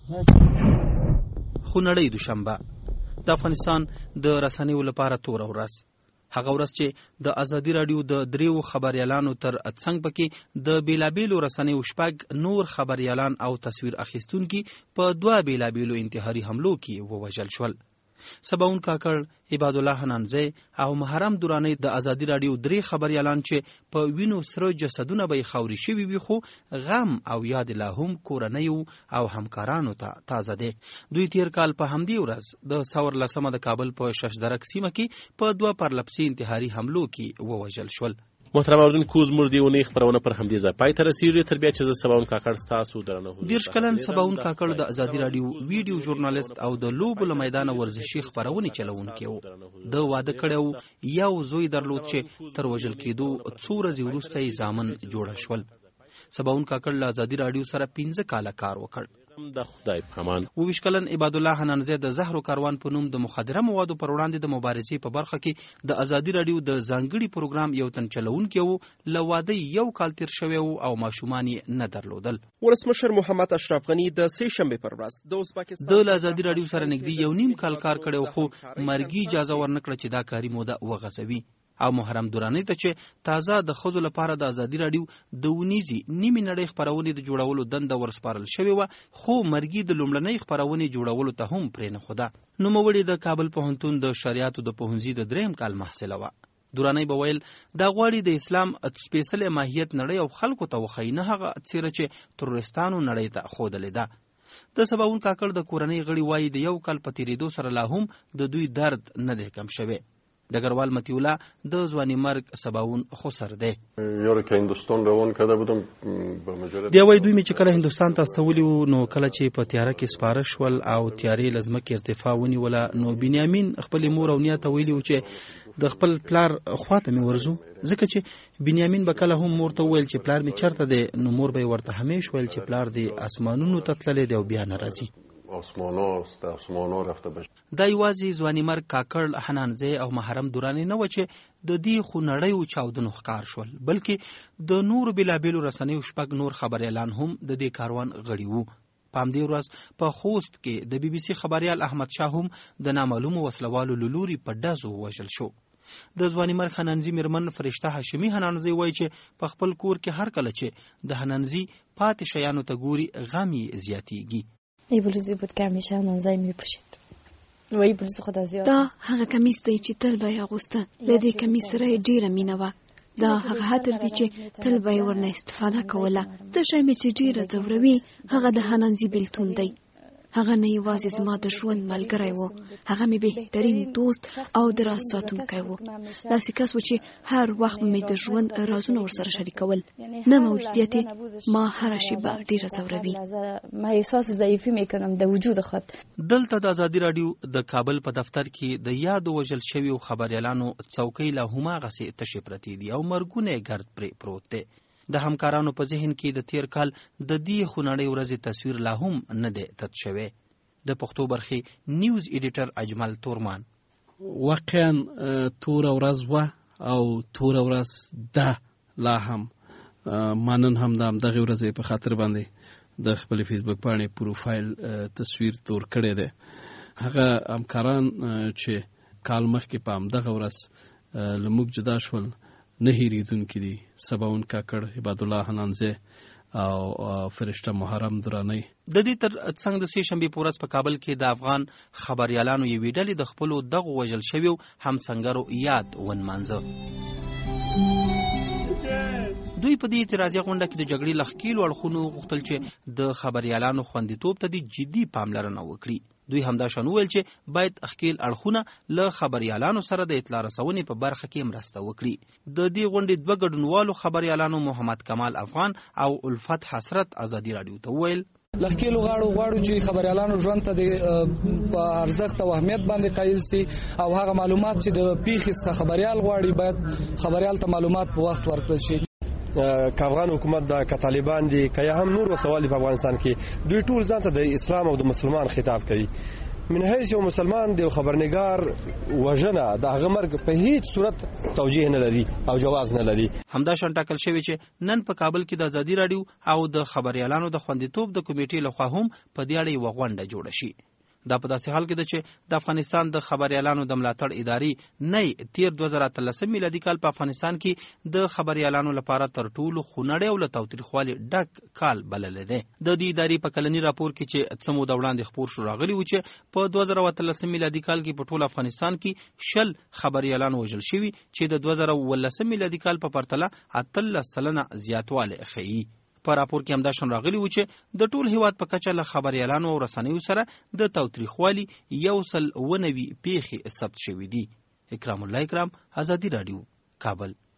خونړۍ دوشنبه د افغانستان د رسنیو لپاره توره ورځ، هغه ورځ چې د ازادي راډیو د 3 خبريالانو تر څنګ پکې د بیلابیلو رسنیو 6 نور خبريالان او تصویر اخیستونکي په 2 بیلابیلو انتحاري حملو کې ووژل شول. سباون کاکړ، عباد الله حنانزی او محرم دورانی د ازادي راډیو 3 خبريالان چې په وینو سره جسدونه به خاوري شوي وي، خو غم او یاد لا هم کورنیو او همکارانو ته تازه دی. دوی تیر کال په همدې ورځ د 14 د کابل په ششدرک سیمه کې په 2 پرلپسې انتحاري حملو کې ووژل شول. محترم اوریدونکو، زموږ د اونۍ خبرونه پر همدې ځای پای ته رسیږي. تر بیا چې زه سباون کاکړ ستاسو درنه 10 کلن سباون کاکړ د ازادي راډیو ویډیو ژورنالیست او د لوبو له میدانه ورزشي خبرونه چلوونکی و. د واده کړو یو زوی درلود چې تر وژل کېدو څو ورځې وروسته یې ځامن جوړ شول. سباون کاکړ له ازادي راډیو سره 15 کاله کار وکړ. د خدای په امان. 20 کلن عباد الله حنانزی د زهرو کاروان په نوم د مخدره موادو پر وړاندې د مبارزې په برخه کې د ازادي راډیو د ځانګړي پروګرام یو تن چلوونکی و. له واده یو کال تیر شوی او ماشومان یې نه درلودل. ولسمشر محمد اشرف غنی د سه شنبه پر ورځ د ازبکستان د ازادي راډیو سره نږدې 1.5 کال کار کړو، خو مرګي اجازه ورنکړه چې دا کاری موده وغځوي. او محرم دورانی ته چې تازه د خزو لپاره د ازادي راډیو د ونیزي نیمه نړۍ خبرونه د جوړولو دنده ورسپارل شوی و، خو مرګي د لومړنۍ خبرونه جوړولو ته هم پرې نه خوده. نو موړي د کابل پوهنتون د شریعتو د پوهنځي د 3 کال محصله و. دورانی بویل دا غواړي د اسلام سپیشل ماهیت نړۍ او خلکو ته وخینه هغه چیرې چې ترورستانو نړۍ ته خودلې ده. د سباون کاکړ د کورنۍ غړي وایي د یو کال په تیریدو سره لا هم د دوی درد نه دی کم شوی. ډګروال متی الله د ځواني مرګ سباون خسر دی. یاره که هندوستان روان کرده بودم به مجرد دی وای دوی می چې کله هندوستان ته استولي وو، نو کله چې په تیاره کې سپاره شول او تیارې لزمکه ارتفاع ونیوله، نو بنیامین خپل مور او نیاته ویلی و چې د خپل پلار خواته می ورزو، ځکه چې بنیامین به کله هم مور ته ویل چې پلار می چرته دی، نو مور به ورته همیش ویل چې پلار دی اسمانونو ته تللی دی او بیا نه راځي. آسمانا رفته بشه. دا یوازې ځواني مرګ کاکړ، حنانزی او محرم دورانی نه و چې د دې خونړیو چاودنو ښکار شول، بلکې د نور بلابیلو رسنیو 6 نور خبريالان هم د دې کاروان غړي وو. په همدې ورځ په خوست کې د بي بي سي خبريال احمد شاه هم د نامعلومو وسلوالو لوري په ډزو وژل شو. د ځواني مرګ حنانزی مرمن فرشته هاشمي حنانزی وایي چې په خپل کور کې هر کله چې د حنانزی پاتې شیانو ته ګوري غم یې زیاتیږي. ایبلوزی بود که همیشه حنانزی میپوشید و ایبلوزی خدا زیاد. دا هغه کمیس دی چې تل به یې اغوسته. له دې کمیس سره یې ډېره مینه وه. دا هغه عطر دی چې تل به یې ورنه استفاده کوله. څه شی مې چې ډېره ځوروي هغه د حنانزی بیلتون دی. هغه نه یوازې زما د ژوند ملګری و، هغه مې بهترین دوست او د راز ساتونکی و. داسې کس و چې هر وخت مې د ژوند رازونه ورسره شریکول. نه موجودیت ما هر شیبه ډېره ځوروي. ما احساس ضعیفی میکنم د وجود خود. دلته د ازادي راډیو د کابل په دفتر کې د یادو وژل شویو خبريالانو څوکۍ له هماغسې تشې پرتې دي او مرګونه ګرد پرې پروت دی. د همکارانو په ذهن کې د تیر کال د دې خونړۍ ورځې تصویر لا هم نه دی تت شوی. د پښتو برخې نیوز ایډیټر اجمل تورمان: واقعا تور ورځ و او تور ورځ ده، لا هم مانن هم دغه ورځې په خاطر باندې د خپل فیسبوک باندې پروفایل تصویر تور کړی دی. هغه همکاران چې کال مخکې په همدغه ورځ له موږ جدا شول نه هېرېدونکي دي. سباون کاکړ، عباد الله حنانزی او فرشته محرم دورانی. د دې تر څنګ د سه شنبه په ورځ په کابل کې د افغان خبريالانو یوې ډلې د خپلو دغو وژل شویو همسنګرو یاد ونمانځه. دوی په دې اعتراضي غونډه کې د جګړې لخکیلو اړخونو غوښتل چې د خبريالانو خوندیتوب ته د جدي پاملرنه وکړي. دوی همدا شان ویل چې باید خکیل اړخونه له خبريالانو سره د اطلاع رسونې په برخه کې مرسته وکړي. د دې غونډې 2 ګډونوالو خبريالانو محمد کمال افغان او الفت حسرت ازادي راډیو ته ویل: لخکیلو غواړو چې خبريالانو ژوند ته د ارزښت او اهمیت باندې قایل سي او هغه معلومات چې د پیښې څخه خبريال غواړي باید خبريال ته معلومات په وخت ورکړل شي. که افغان حکومت دا که طالبان دي که هم نور وسوال په افغانستان کې دوی ټول ځان ته د اسلام او د مسلمان خطاب کوي. من حیث یو مسلمان دی خبرنګار وژنه د هغه مرګ په هیڅ صورت توجیه نه لري او جواز نه لري. همدا شان ټاکل شوی چې نن په کابل کې د ازادي راډیو او د خبريالانو د خوندیتوب د کمیټې لخوا هم په دې اړه یوه غونډه جوړه شي. دا په داسې حال کې ده چې د افغانستان د خبريالانو د ملاتړ ادارې نه تیر 2013 میلادي کال په افغانستان کې د خبريالانو لپاره تر ټولو خونړی او له تاوتریخوالي ډک کال بللی دی. د دې ادارې په کلني راپور کې چې څه موده وړاندې خپور شو راغلی و چې په 2013 میلادي کال کې په ټول افغانستان کې 10 خبريالان وژل شوي چې د 2019 میلادي کال په پرتله 18% زیاتوالی ښیي. په راپور کې همدا شان راغلی و چې د ټول هیواد په کچه له خبريالانو او رسنیو سره د تاوتریخوالي 190 پیښې ثبت شوې دي. اکرام الله اکرام، ازادي راډیو، کابل.